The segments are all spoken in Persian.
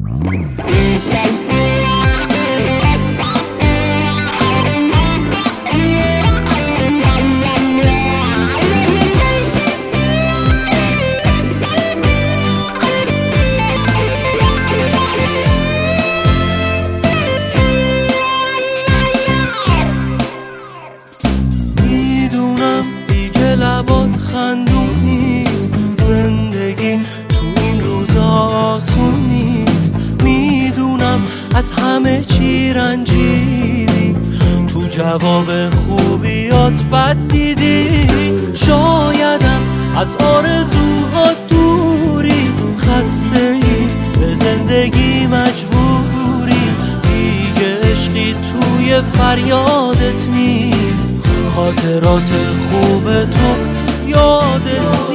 لبات خندون نیست، زندگی تو این روزا آسون نیست. میدونم از همه چی رنجیدی، تو جواب خوبیات بد دیدی. شایدم از آرزوهات دوری، خسته ای به زندگی مجبوری. دیگه عشقی توی فریادت نیست، خاطرات خوب تو یادت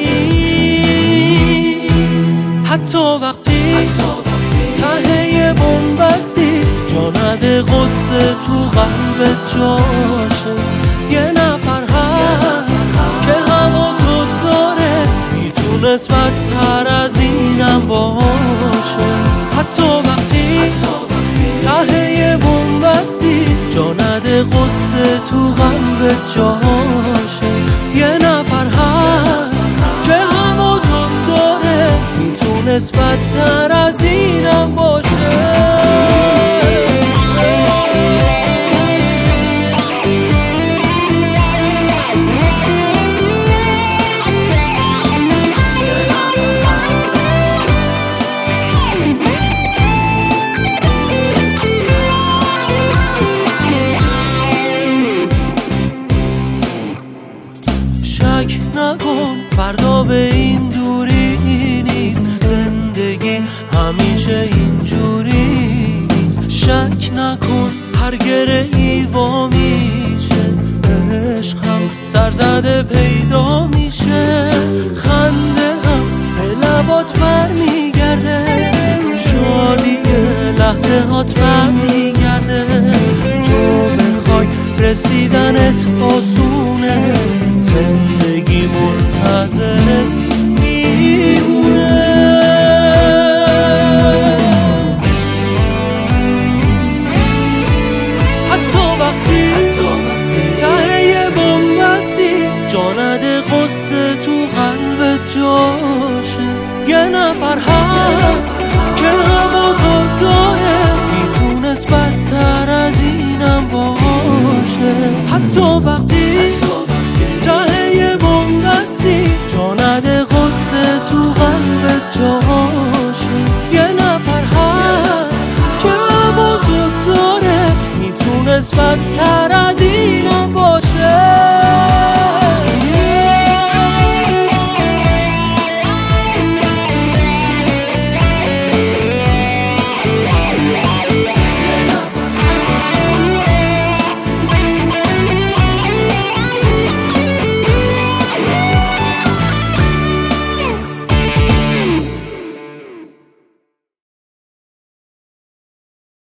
نیست. حتی وقتی ته بنبستی، جا نده غصه تو قلبت جاشه. یه نفر هست که هوا تو داره، میتونست بدتر از اینم باشه. حتی وقتی ته بنبستی، جا نده غصه تو قلبت جاشه. یه نفر هست که هوا تو داره، میتونست بدتر از اینم باشه. شک نکن فردا به این دوری نیست، زندگی همیشه اینجوری نیست. شک نکن هر گرهی وا میشه، عشق هم سرزده پیدا میشه. خنده هم به لبات بر میگرده، شادی لحظه هات بر میگرده. تو بخوای رسیدنت آسون